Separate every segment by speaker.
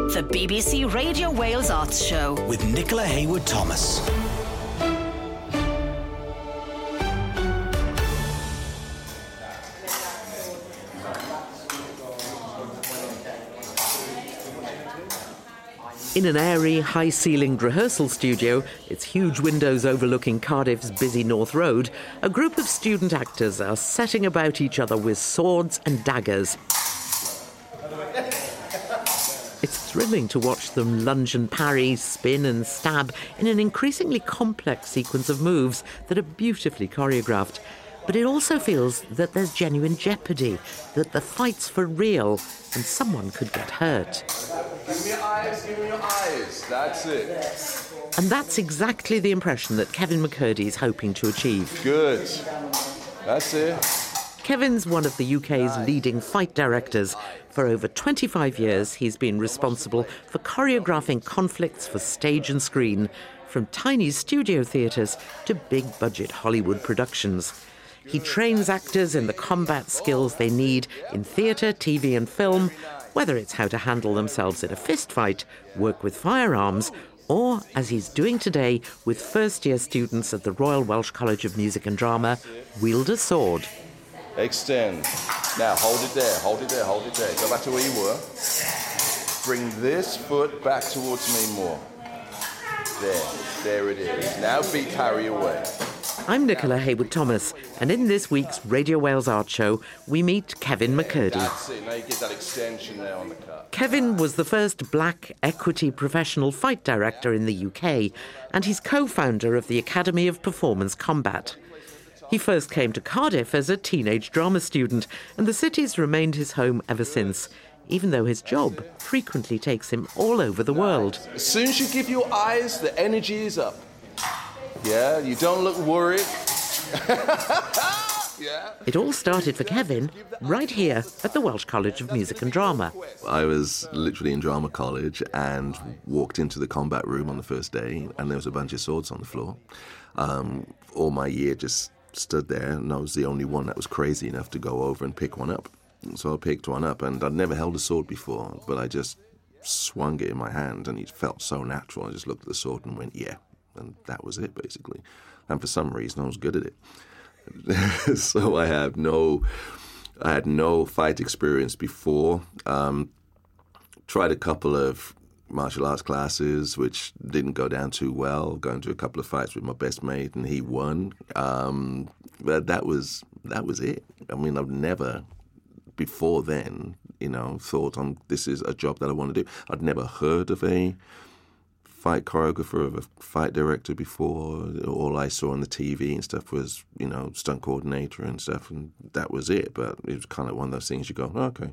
Speaker 1: The BBC Radio Wales Arts Show
Speaker 2: with Nicola Hayward-Thomas.
Speaker 3: In an airy, high-ceilinged rehearsal studio, its huge windows overlooking Cardiff's busy North Road, a group of student actors are setting about each other with swords and daggers. It's thrilling to watch them lunge and parry, spin and stab in an increasingly complex sequence of moves that are beautifully choreographed. But it also feels that there's genuine jeopardy, that the fight's for real and someone could get hurt.
Speaker 4: Give me your eyes, give me your eyes. That's it.
Speaker 3: And that's exactly the impression that Kevin McCurdy is hoping to achieve.
Speaker 4: Good. That's it.
Speaker 3: Kevin's one of the UK's leading fight directors. For over 25 years, he's been responsible for choreographing conflicts for stage and screen, from tiny studio theatres to big-budget Hollywood productions. He trains actors in the combat skills they need in theatre, TV and film, whether it's how to handle themselves in a fist fight, work with firearms, or, as he's doing today with first-year students at the Royal Welsh College of Music and Drama, wield a sword.
Speaker 4: Extend. Now hold it there, hold it there, hold it there. Go back to where you were. Bring this foot back towards me more. There it is. Now beat Harry away.
Speaker 3: I'm Nicola Hayward-Thomas, and in this week's Radio Wales Art Show, we meet Kevin McCurdy.
Speaker 4: That's it. Now you get that extension there on the cut.
Speaker 3: Kevin was the first black equity professional fight director in the UK, and he's co-founder of the Academy of Performance Combat. He first came to Cardiff as a teenage drama student, and the city's remained his home ever since, even though his job frequently takes him all over the world.
Speaker 4: As soon as you give your eyes, the energy is up. Yeah, you don't look worried. Yeah.
Speaker 3: It all started for Kevin right here at the Welsh College of Music and Drama.
Speaker 5: I was literally in drama college and walked into the combat room on the first day, and there was a bunch of swords on the floor. All my year just stood there, and I was the only one that was crazy enough to go over and pick one up. So I picked one up, and I'd never held a sword before, but I just swung it in my hand, and it felt so natural. I just looked at the sword and went, yeah. And that was it, basically. And for some reason, I was good at it. So I had no fight experience before. Tried a couple of martial arts classes, which didn't go down too well. Going to a couple of fights with my best mate, and he won. But that was it. I mean, I've never before then, thought this is a job that I want to do. I'd never heard of a fight choreographer, of a fight director before. All I saw on the TV and stuff was, stunt coordinator and stuff, and that was it. But it was kind of one of those things you go, okay,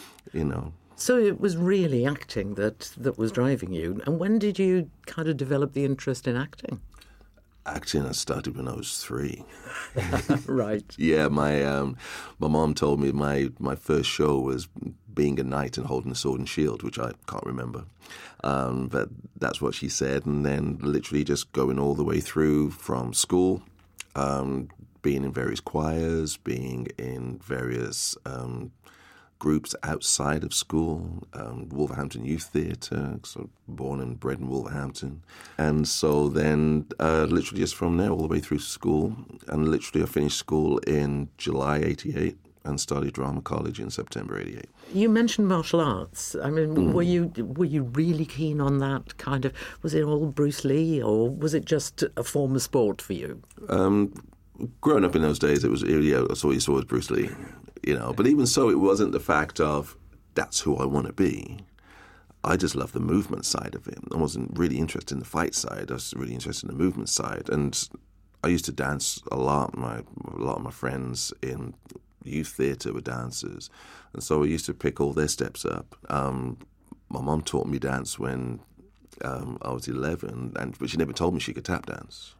Speaker 3: So it was really acting that was driving you. And when did you kind of develop the interest in acting?
Speaker 5: Acting, I started when I was 3.
Speaker 3: Right.
Speaker 5: Yeah, my mom told me my first show was being a knight and holding a sword and shield, which I can't remember. But that's what she said. And then literally just going all the way through from school, being in various choirs, being in various groups outside of school, Wolverhampton Youth Theatre, so born and bred in Wolverhampton. And so then literally just from there all the way through school, and literally I finished school in July 88 and started drama college in September 88.
Speaker 3: You mentioned martial arts. I mean, were you really keen on that kind of, was it all Bruce Lee, or was it just a form of sport for you?
Speaker 5: Growing up in those days, that's all you saw was Bruce Lee. But even so, it wasn't the fact of that's who I want to be. I just love the movement side of it. I wasn't really interested in the fight side. I was really interested in the movement side. And I used to dance a lot. A lot of my friends in youth theatre were dancers. And so I used to pick all their steps up. My mum taught me dance when I was 11, but she never told me she could tap dance.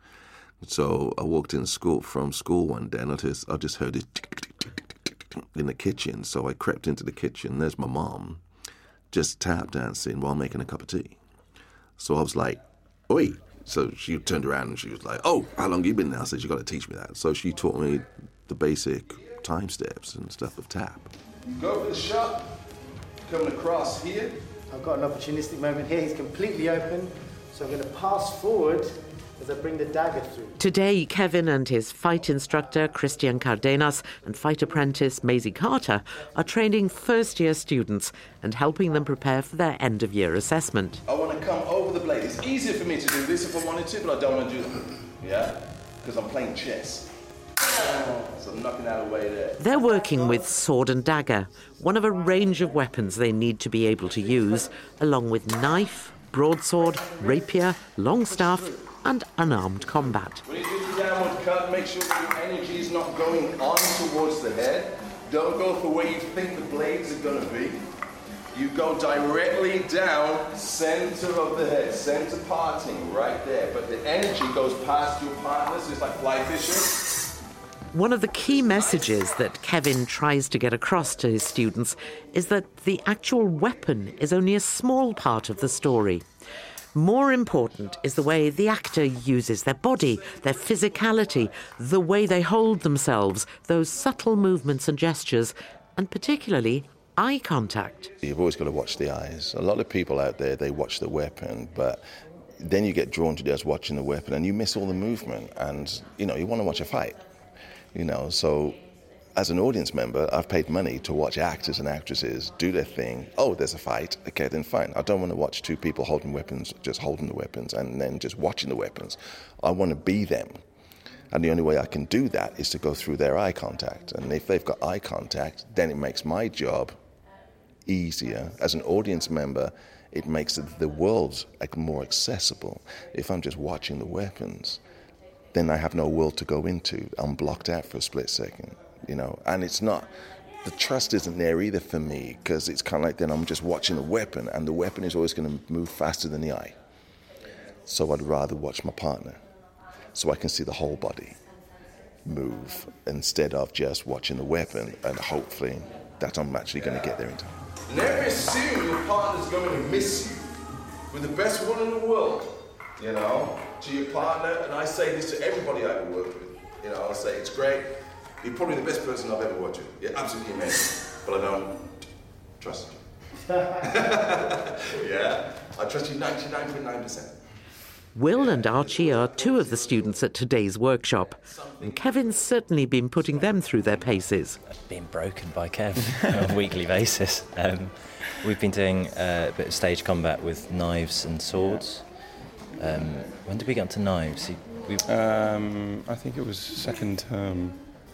Speaker 5: So I walked from school one day, and I just heard it in the kitchen. So I crept into the kitchen. There's my mom, just tap dancing while making a cup of tea. So I was like, oi. So she turned around and she was like, oh, how long you been now? I said, you got to teach me that. So she taught me the basic time steps and stuff of tap.
Speaker 4: Go for the shot, coming across here,
Speaker 6: I've got an opportunistic moment here. He's completely open, so I'm going to pass forward as I bring the dagger through.
Speaker 3: Today, Kevin and his fight instructor, Christian Cardenas, and fight apprentice, Maisie Carter, are training first-year students and helping them prepare for their end-of-year assessment.
Speaker 4: I want to come over the blade. It's easier for me to do this if I wanted to, but I don't want to do that. Yeah? Because I'm playing chess. So I'm knocking out of the way there.
Speaker 3: They're working with sword and dagger, one of a range of weapons they need to be able to use, along with knife, broadsword, rapier, long staff, and unarmed combat.
Speaker 4: When you do the downward cut, make sure that your energy is not going on towards the head. Don't go for where you think the blades are going to be. You go directly down, center of the head, center parting, right there. But the energy goes past your partner, so it's like fly fishing.
Speaker 3: One of the key messages that Kevin tries to get across to his students is that the actual weapon is only a small part of the story. More important is the way the actor uses their body, their physicality, the way they hold themselves, those subtle movements and gestures, and particularly eye contact.
Speaker 5: You've always got to watch the eyes. A lot of people out there, they watch the weapon, but then you get drawn to just watching the weapon and you miss all the movement. And, you want to watch a fight, So as an audience member, I've paid money to watch actors and actresses do their thing. Oh, there's a fight. Okay, then fine. I don't want to watch two people holding weapons, just holding the weapons and then just watching the weapons. I want to be them. And the only way I can do that is to go through their eye contact. And if they've got eye contact, then it makes my job easier. As an audience member, it makes the world more accessible. If I'm just watching the weapons, then I have no world to go into. I'm blocked out for a split second, and it's not, the trust isn't there either for me, because it's kind of like then I'm just watching a weapon, and the weapon is always going to move faster than the eye. So I'd rather watch my partner, so I can see the whole body move, instead of just watching the weapon, and hopefully that I'm actually going to get there in time.
Speaker 4: Never assume your partner's going to miss you. We're the best one in the world, to your partner, and I say this to everybody I ever worked with. I say, it's great. You're probably the best person I've ever worked with. You're absolutely amazing. But I don't trust you. Yeah? I trust you 99.9%.
Speaker 3: Will and Archie are two of the students at today's workshop, and Kevin's certainly been putting them through their paces.
Speaker 7: Being broken by Kev on a weekly basis. We've been doing a bit of stage combat with knives and swords. When did we get onto knives?
Speaker 8: I think it was second term,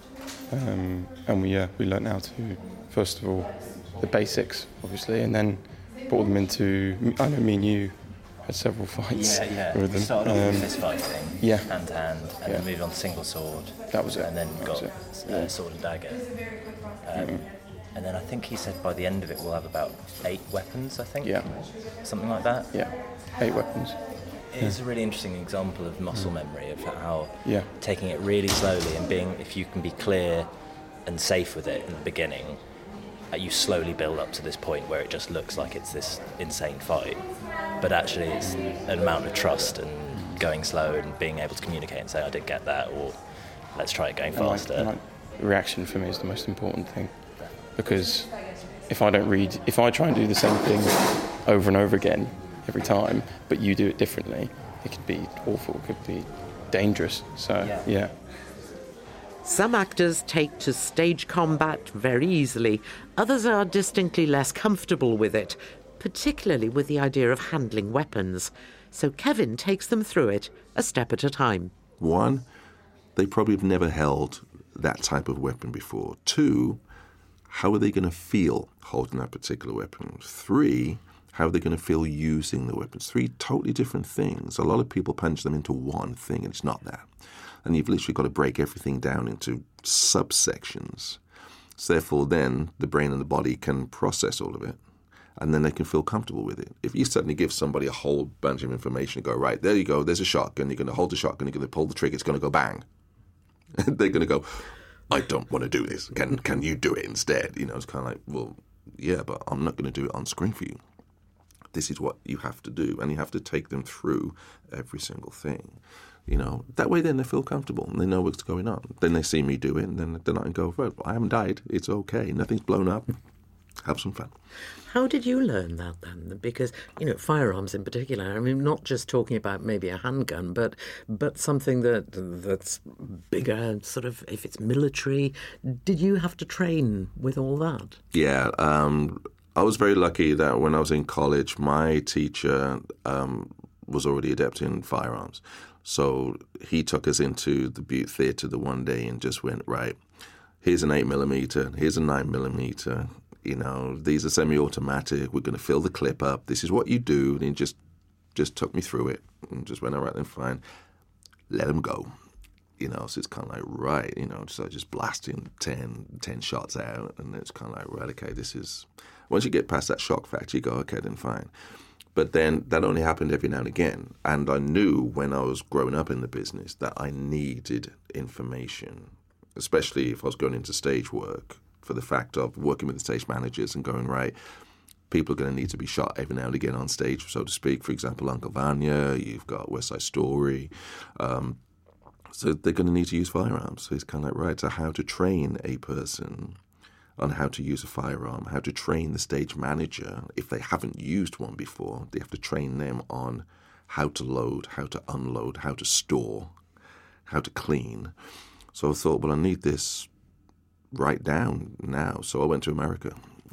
Speaker 8: and we learnt how to, first of all, the basics, obviously, and then brought them into, I know me and you had several fights with them.
Speaker 7: We started off with fist fighting, hand to hand, and then moved on to single sword.
Speaker 8: That was it.
Speaker 7: And then got sword and dagger. And then I think he said by the end of it we'll have about 8 weapons, I think.
Speaker 8: Yeah.
Speaker 7: Something like that.
Speaker 8: Yeah, 8 weapons.
Speaker 7: It's a really interesting example of muscle memory, of how taking it really slowly and being, if you can be clear and safe with it in the beginning, you slowly build up to this point where it just looks like it's this insane fight. But actually it's an amount of trust and going slow and being able to communicate and say, I didn't get that, or let's try it going faster.
Speaker 8: Reaction for me is the most important thing, because if I try and do the same thing over and over again every time, but you do it differently, it could be awful, it could be dangerous. So, yeah.
Speaker 3: Some actors take to stage combat very easily. Others are distinctly less comfortable with it, particularly with the idea of handling weapons. So Kevin takes them through it a step at a time.
Speaker 5: 1, they probably have never held that type of weapon before. 2, how are they going to feel holding that particular weapon? 3, how are they going to feel using the weapons? 3 totally different things. A lot of people punch them into one thing, and it's not that. And you've literally got to break everything down into subsections. So therefore, then the brain and the body can process all of it, and then they can feel comfortable with it. If you suddenly give somebody a whole bunch of information and go, right, there you go, there's a shotgun, you're going to hold the shotgun, you're going to pull the trigger, it's going to go bang. They're going to go, I don't want to do this. Can you do it instead? It's kind of like, well, yeah, but I'm not going to do it on screen for you. This is what you have to do, and you have to take them through every single thing. That way then they feel comfortable and they know what's going on. Then they see me do it, and then they're not going to go, well, I haven't died, it's okay, nothing's blown up. have some fun.
Speaker 3: How did you learn that then? Because, firearms in particular, I mean, not just talking about maybe a handgun, but something that's bigger, sort of, if it's military. Did you have to train with all that?
Speaker 5: Yeah, I was very lucky that when I was in college, my teacher was already adept in firearms. So he took us into the Butte Theatre the one day and just went, right, here's an 8mm, here's a 9mm. These are semi-automatic. We're going to fill the clip up. This is what you do. And he just took me through it and just went, all right, then fine. Let them go. So it's kind of like, right, so just blasting 10 shots out. And it's kind of like, right, okay, this is... Once you get past that shock factor, you go, okay, then fine. But then that only happened every now and again. And I knew when I was growing up in the business that I needed information, especially if I was going into stage work, for the fact of working with the stage managers and going, right, people are going to need to be shot every now and again on stage, so to speak. For example, Uncle Vanya, you've got West Side Story. So they're going to need to use firearms. So it's kind of like, right, so how to train a person on how to use a firearm, how to train the stage manager. If they haven't used one before, they have to train them on how to load, how to unload, how to store, how to clean. So I thought, well, I need this right down now. So I went to America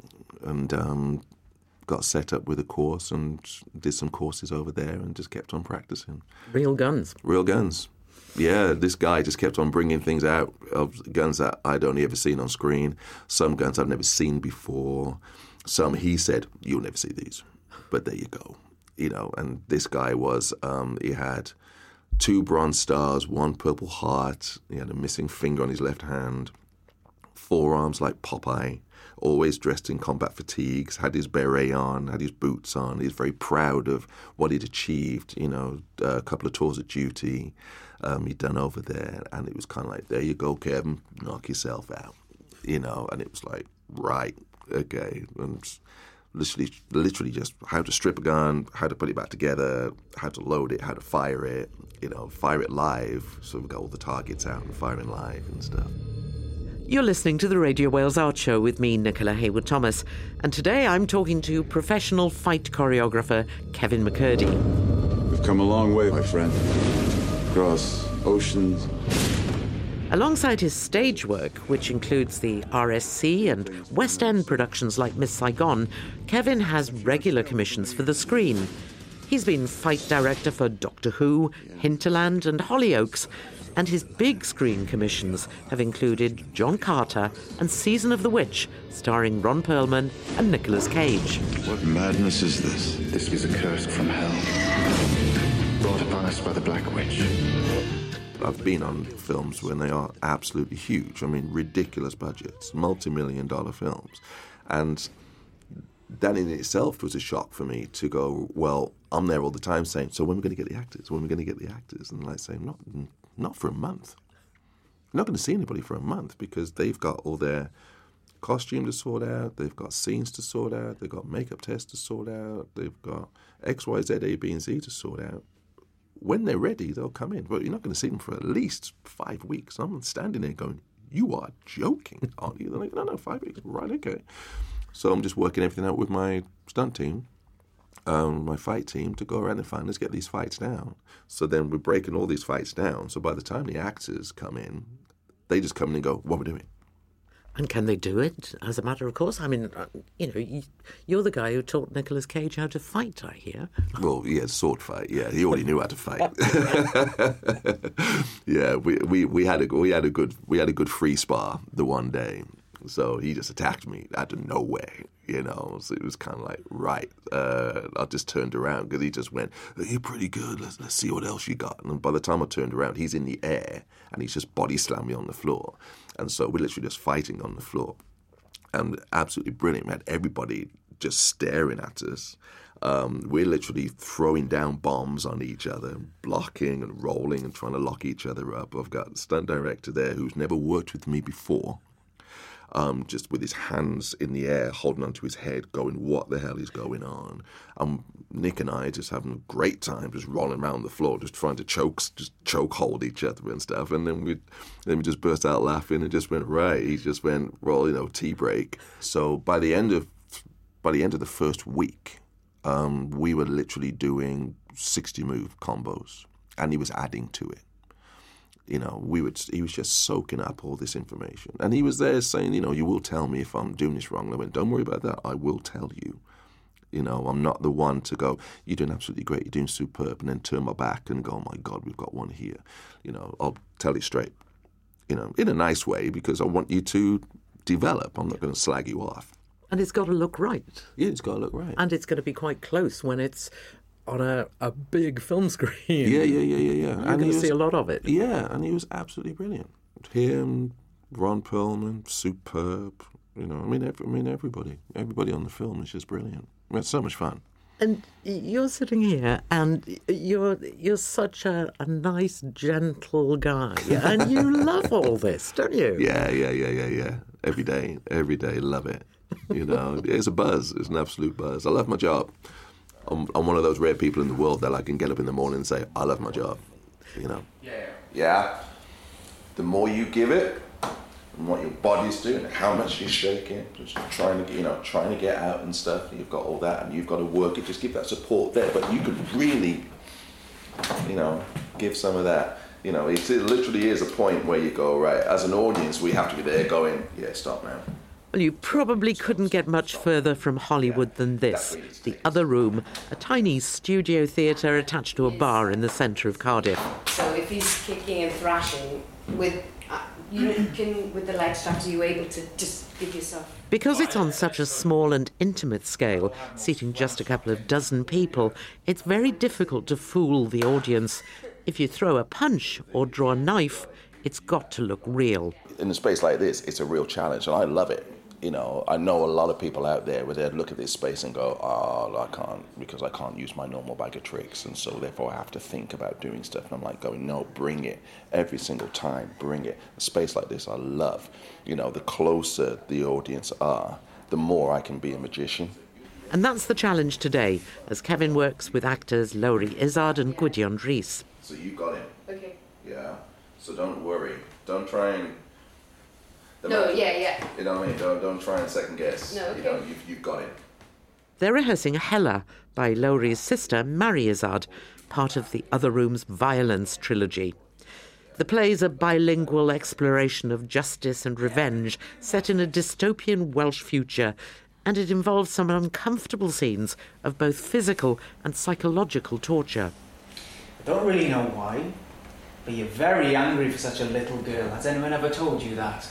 Speaker 5: and got set up with a course and did some courses over there and just kept on practicing.
Speaker 3: Real guns?
Speaker 5: Real guns. Yeah, this guy just kept on bringing things out of guns that I'd only ever seen on screen. Some guns I've never seen before. Some he said, you'll never see these. But there you go. And this guy was, he had 2 Bronze Stars, 1 Purple Heart. He had a missing finger on his left hand. 4 arms like Popeye, always dressed in combat fatigues, had his beret on, had his boots on. He's very proud of what he'd achieved, a couple of tours of duty he'd done over there. And it was kind of like, there you go, Kevin, knock yourself out, and it was like, right, okay. And literally just how to strip a gun, how to put it back together, how to load it, how to fire it, fire it live. So we've got all the targets out and firing live and stuff.
Speaker 3: You're listening to the Radio Wales Art Show with me, Nicola Haywood-Thomas, and today I'm talking to professional fight choreographer Kevin McCurdy.
Speaker 9: We've come a long way, my friend. Across oceans.
Speaker 3: Alongside his stage work, which includes the RSC and West End productions like Miss Saigon, Kevin has regular commissions for the screen. He's been fight director for Doctor Who, Hinterland and Hollyoaks, and his big screen commissions have included John Carter and Season of the Witch, starring Ron Perlman and Nicolas Cage.
Speaker 9: What madness is this?
Speaker 10: This is a curse from hell, brought upon us by the Black Witch.
Speaker 5: I've been on films when they are absolutely huge. I mean, ridiculous budgets, multi-million-dollar films. And that in itself was a shock for me to go, well, I'm there all the time saying, so when are we going to get the actors? When are we going to get the actors? And like saying, not for a month. You're not going to see anybody for a month because they've got all their costume to sort out, they've got scenes to sort out, they've got makeup tests to sort out, they've got X, Y, Z, A, B, and Z to sort out. When they're ready, they'll come in. But you're not going to see them for at least 5 weeks. I'm standing there going, you are joking, aren't you? They're like, no, 5 weeks. Right, okay. So I'm just working everything out with my stunt team, my fight team, to go around and find, let's get these fights down. So then we're breaking all these fights down. So by the time the actors come in, they just come in and go, what are we doing?
Speaker 3: And can they do it as a matter of course? I mean, you're the guy who taught Nicolas Cage how to fight, I hear.
Speaker 5: Well, yeah, sword fight. Yeah, he already knew how to fight. Yeah, we had a good free spar the one day. So he just attacked me out of nowhere, So it was kind of like, right. I just turned around because he just went, you're pretty good. Let's see what else you got. And by the time I turned around, he's in the air and he's just body slammed me on the floor. And so we're literally just fighting on the floor. And absolutely brilliant. We had everybody just staring at us. We're literally throwing down bombs on each other, blocking and rolling and trying to lock each other up. I've got a stunt director there who's never worked with me before. Just with his hands in the air, holding onto his head, going, what the hell is going on? Nick and I just having a great time, just rolling around the floor, just trying to choke hold each other and stuff. And then we just burst out laughing and just went, right. He just went, well, tea break. So by the end of by the end of the first week, we were literally doing 60-move combos, and he was adding to it. You know, he was just soaking up all this information. And he was there saying, you know, you will tell me if I'm doing this wrong. And I went, don't worry about that. I will tell you. You know, I'm not the one to go, you're doing absolutely great, you're doing superb, and then turn my back and go, oh my God, we've got one here. You know, I'll tell you straight, you know, in a nice way, because I want you to develop. I'm not going to slag you off.
Speaker 3: And it's got to look right.
Speaker 5: Yeah, it's got to look right.
Speaker 3: And it's going to be quite close when it's on a big film screen.
Speaker 5: Yeah.
Speaker 3: You're going to see a lot of it.
Speaker 5: Yeah, and he was absolutely brilliant. Him, Ron Perlman, superb. You know, I mean, everybody on the film is just brilliant. It's so much fun.
Speaker 3: And you're sitting here, and you're such a nice, gentle guy, and you love all this, don't you?
Speaker 5: Yeah. Every day, love it. You know, it's a buzz. It's an absolute buzz. I love my job. I'm one of those rare people in the world that I can get up in the morning and say, I love my job. You know? Yeah. The more you give it, and what your body's doing, how much you're shaking, just trying to get out and stuff. You've got all that, and you've got to work it. Just give that support there, but you could really, you know, give some of that. You know, it literally is a point where you go, right, as an audience, we have to be there going, yeah, stop now.
Speaker 3: Well, you probably couldn't get much further from Hollywood than this. The Other Room, a tiny studio theatre attached to a bar in the centre of Cardiff.
Speaker 11: So if he's kicking and thrashing with the leg straps, are you able to just give yourself...
Speaker 3: Because it's on such a small and intimate scale, seating just a couple of dozen people, it's very difficult to fool the audience. If you throw a punch or draw a knife, it's got to look real.
Speaker 5: In a space like this, it's a real challenge, and I love it. You know, I know a lot of people out there where they'd look at this space and go, oh, I can't, because I can't use my normal bag of tricks, and so therefore I have to think about doing stuff. And I'm like going, no, bring it. Every single time, bring it. A space like this I love. You know, the closer the audience are, the more I can be a magician.
Speaker 3: And that's the challenge today, as Kevin works with actors Laurie Izzard and Gwydion Rhys.
Speaker 5: So you got him.
Speaker 11: Okay.
Speaker 5: Yeah. So don't worry. Don't try and...
Speaker 11: No, yeah.
Speaker 5: You know what I mean? Don't try and second guess.
Speaker 11: No, okay.
Speaker 5: You know, you've got it.
Speaker 3: They're rehearsing Hella by Laurie's sister, Mary Izzard, part of the Other Room's Violence trilogy. The play's a bilingual exploration of justice and revenge set in a dystopian Welsh future, and it involves some uncomfortable scenes of both physical and psychological torture.
Speaker 12: I don't really know why, but you're very angry for such a little girl. Has anyone ever told you that?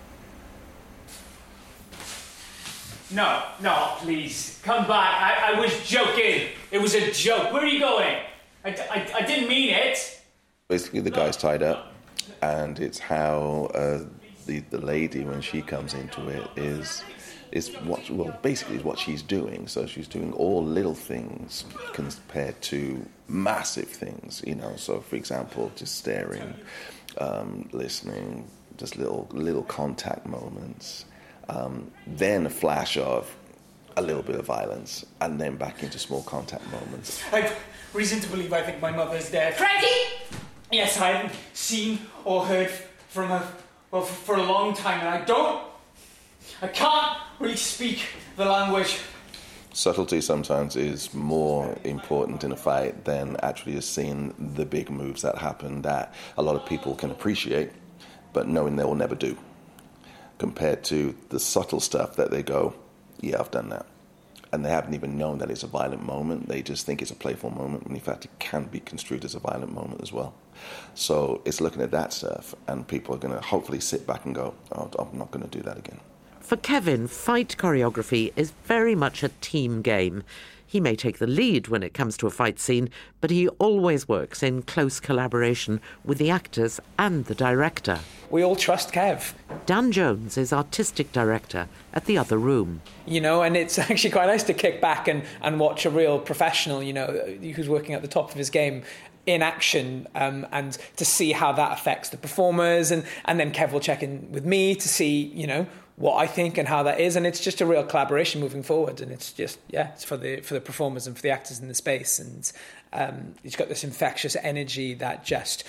Speaker 13: No, please, come back. I was joking. It was a joke. Where are you going? I didn't mean it.
Speaker 5: Basically, the guy's tied up, and it's how the lady, when she comes into it, is what she's doing. So she's doing all little things compared to massive things, you know. So, for example, just staring, listening, just little contact moments. Then a flash of a little bit of violence, and then back into small contact moments.
Speaker 13: I've reason to believe I think my mother's dead. Frankie! Yes, I haven't seen or heard from her, well, for a long time, and I can't really speak the language.
Speaker 5: Subtlety sometimes is more important in a fight than actually seeing the big moves that happen that a lot of people can appreciate, but knowing they will never do. Compared to the subtle stuff that they go, yeah, I've done that. And they haven't even known that it's a violent moment. They just think it's a playful moment, when in fact it can be construed as a violent moment as well. So it's looking at that stuff, and people are going to hopefully sit back and go, oh, I'm not going to do that again.
Speaker 3: For Kevin, fight choreography is very much a team game. He may take the lead when it comes to a fight scene, but he always works in close collaboration with the actors and the director.
Speaker 12: We all trust Kev.
Speaker 3: Dan Jones is artistic director at The Other Room.
Speaker 14: You know, and it's actually quite nice to kick back and watch a real professional, you know, who's working at the top of his game in action, and to see how that affects the performers. And then Kev will check in with me to see, you know, what I think and how that is, and it's just a real collaboration moving forward. And it's just, it's for the performers and for the actors in the space. And he's got this infectious energy that just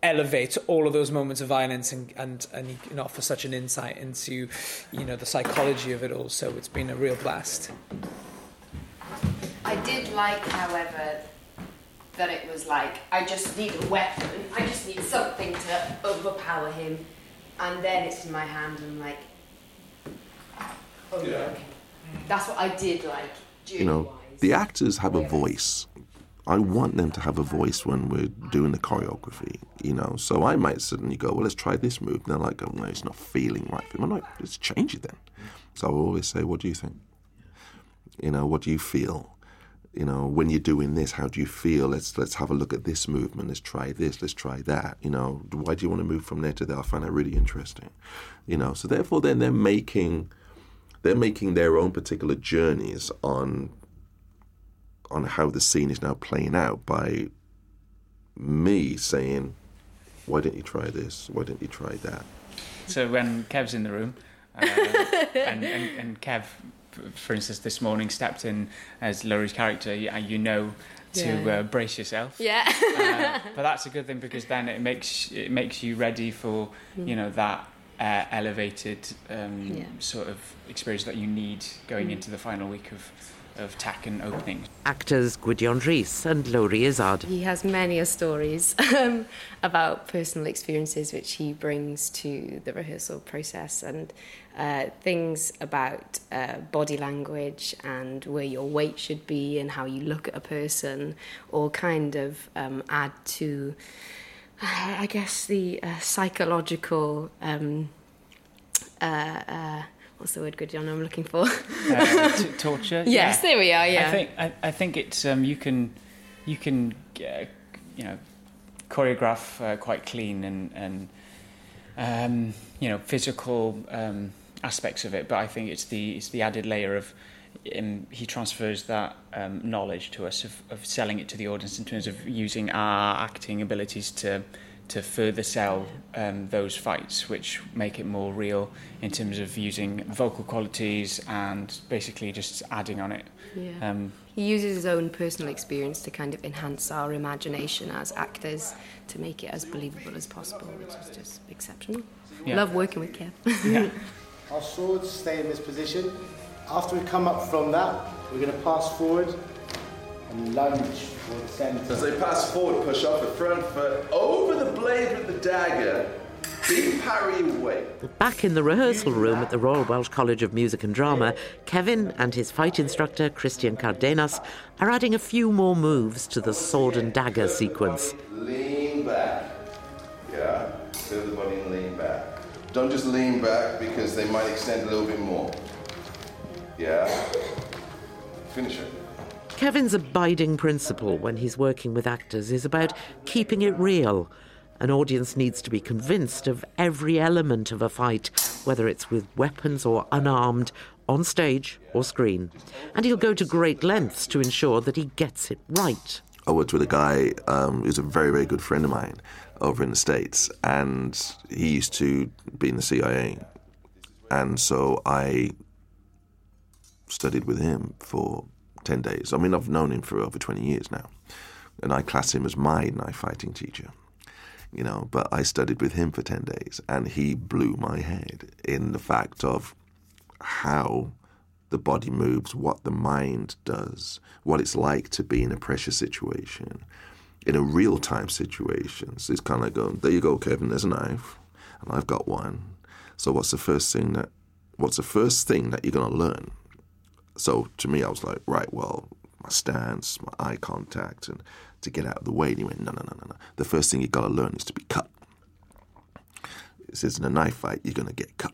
Speaker 14: elevate all of those moments of violence and he can offer such an insight into, the psychology of it all. So it's been a real blast.
Speaker 11: I did like, however, that it was like, I just need a weapon, I just need something to overpower him, and then it's in my hand and I'm like, oh yeah, okay. That's what I did like.
Speaker 5: The actors have a voice. I want them to have a voice when we're doing the choreography, So I might suddenly go, well, let's try this move. And they're like, oh, no, it's not feeling right for me. I'm like, let's change it then. So I always say, what do you think? What do you feel? When you're doing this, how do you feel? Let's have a look at this movement. Let's try this. Let's try that. Why do you want to move from there to there? I find that really interesting. So therefore, then they're making their own particular journeys on how the scene is now playing out by me saying, why didn't you try this? Why didn't you try that?
Speaker 13: So when Kev's in the room, and Kev, for instance, this morning stepped in as Laurie's character, to brace yourself.
Speaker 11: Yeah.
Speaker 13: But that's a good thing, because then it makes you ready for that elevated sort of experience that you need going into the final week of tack and opening.
Speaker 3: Actors Gwydion Rhys and Laurie Izzard.
Speaker 11: He has many stories about personal experiences which he brings to the rehearsal process, and things about body language and where your weight should be and how you look at a person, or kind of add to, I guess, the psychological... what's the word, Gwydion, I'm looking for?
Speaker 13: Torture.
Speaker 11: Yes, there we are. Yeah.
Speaker 13: I think it's you can choreograph quite clean and physical aspects of it, but I think it's the added layer of he transfers that knowledge to us of selling it to the audience in terms of using our acting abilities to further sell those fights, which make it more real in terms of using vocal qualities and basically just adding on it.
Speaker 11: Yeah. He uses his own personal experience to kind of enhance our imagination as actors to make it as believable as possible, which is just exceptional. Yeah. Love working with Kev.
Speaker 13: Yeah.
Speaker 6: Our swords stay in this position. After we come up from that, we're going to pass forward and lunge for the centre.
Speaker 4: As they pass forward, push off the front foot, over the blade with the dagger, big parry away.
Speaker 3: Back in the rehearsal room at the Royal Welsh College of Music and Drama, Kevin and his fight instructor, Christian Cardenas, are adding a few more moves to the sword and dagger sequence.
Speaker 4: Lean back. Yeah, feel the body and lean back. Don't just lean back because they might extend a little bit more. Yeah. Finish it.
Speaker 3: Kevin's abiding principle when he's working with actors is about keeping it real. An audience needs to be convinced of every element of a fight, whether it's with weapons or unarmed, on stage or screen. And he'll go to great lengths to ensure that he gets it right.
Speaker 5: I worked with a guy who's a very, very good friend of mine over in the States, and he used to be in the CIA. And so I studied with him for 10 days. I mean, I've known him for over 20 years now, and I class him as my knife fighting teacher, but I studied with him for 10 days, and he blew my head in the fact of how the body moves, what the mind does, what it's like to be in a pressure situation, in a real-time situation. So it's kind of like going, there you go, Kevin, there's a knife, and I've got one. So what's the first thing that you're going to learn? So to me, I was like, right, well, my stance, my eye contact, and to get out of the way. And he went, no. The first thing you got to learn is to be cut. It says in a knife fight, you're going to get cut.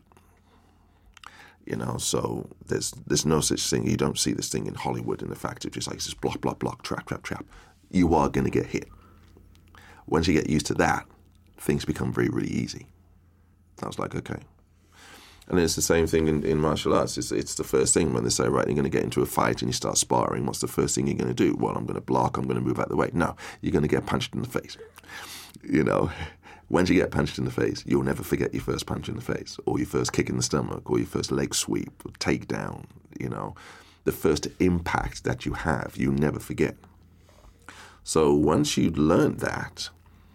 Speaker 5: So there's no such thing. You don't see this thing in Hollywood in the fact of just like, it's just block, block, block, trap. You are going to get hit. Once you get used to that, things become very, really easy. I was like, okay. And it's the same thing in martial arts. It's the first thing when they say, right, you're going to get into a fight and you start sparring. What's the first thing you're going to do? Well, I'm going to block. I'm going to move out of the way. No, you're going to get punched in the face. Once you get punched in the face, you'll never forget your first punch in the face, or your first kick in the stomach, or your first leg sweep, or takedown. The first impact that you have, you never forget. So once you learn that,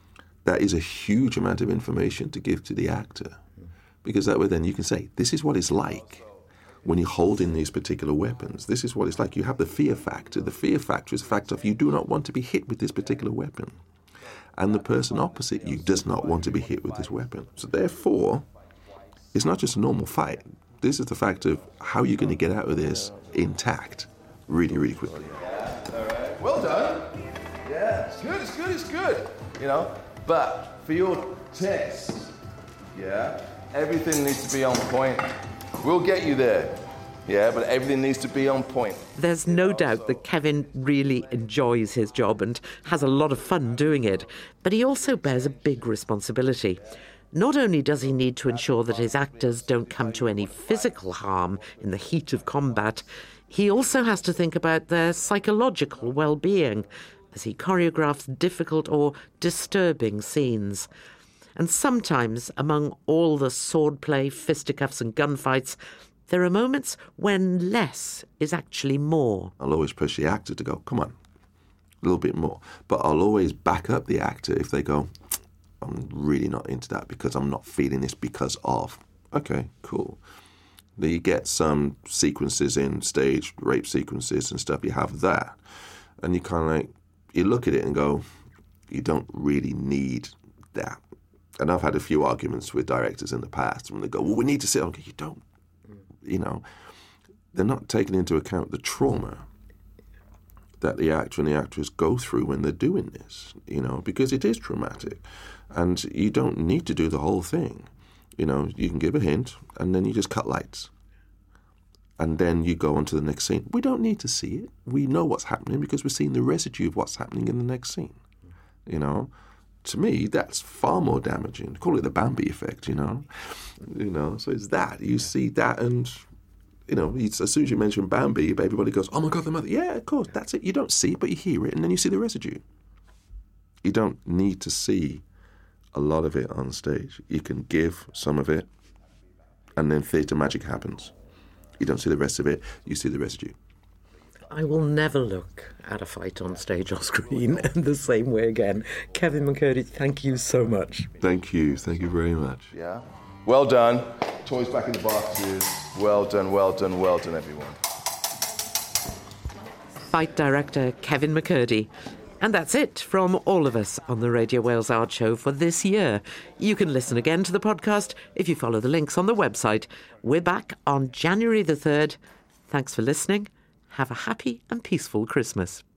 Speaker 5: that is a huge amount of information to give to the actor, because that way then you can say, this is what it's like when you hold in these particular weapons. This is what it's like. You have the fear factor. The fear factor is the fact of you do not want to be hit with this particular weapon. And the person opposite you does not want to be hit with this weapon. So therefore, it's not just a normal fight. This is the fact of how you're going to get out of this intact really, really quickly.
Speaker 4: All right. Well done. Yeah, it's good, it's good, it's good. You know, but for your test, yeah, everything needs to be on point. We'll get you there. Yeah, but everything needs to be on point.
Speaker 3: There's no doubt that Kevin really enjoys his job and has a lot of fun doing it, but he also bears a big responsibility. Not only does he need to ensure that his actors don't come to any physical harm in the heat of combat, he also has to think about their psychological well-being as he choreographs difficult or disturbing scenes. And sometimes, among all the swordplay, fisticuffs and gunfights, there are moments when less is actually more.
Speaker 5: I'll always push the actor to go, come on, a little bit more. But I'll always back up the actor if they go, I'm really not into that because I'm not feeling this because of. Okay, cool. Then you get some sequences in stage, rape sequences and stuff, you have that. And you kind of like, you look at it and go, you don't really need that. And I've had a few arguments with directors in the past when they go, well, we need to see it. Okay, you don't. You know, they're not taking into account the trauma that the actor and the actress go through when they're doing this, you know, because it is traumatic. And you don't need to do the whole thing. You know, you can give a hint and then you just cut lights. And then you go on to the next scene. We don't need to see it. We know what's happening because we're seeing the residue of what's happening in the next scene. You know, to me, that's far more damaging. Call it the Bambi effect, you know. You know, so it's that. You see that and, you know, as soon as you mention Bambi, everybody goes, oh my God, the mother. Yeah, of course, that's it. You don't see it, but you hear it and then you see the residue. You don't need to see a lot of it on stage. You can give some of it and then theatre magic happens. You don't see the rest of it, you see the residue.
Speaker 3: I will never look at a fight on stage or screen the same way again. Kevin McCurdy, thank you so much.
Speaker 5: Thank you very much.
Speaker 4: Yeah. Well done. Toys back in the boxes. Well done, well done, well done, everyone.
Speaker 3: Fight director Kevin McCurdy. And that's it from all of us on the Radio Wales Art Show for this year. You can listen again to the podcast if you follow the links on the website. We're back on January the 3rd. Thanks for listening. Have a happy and peaceful Christmas.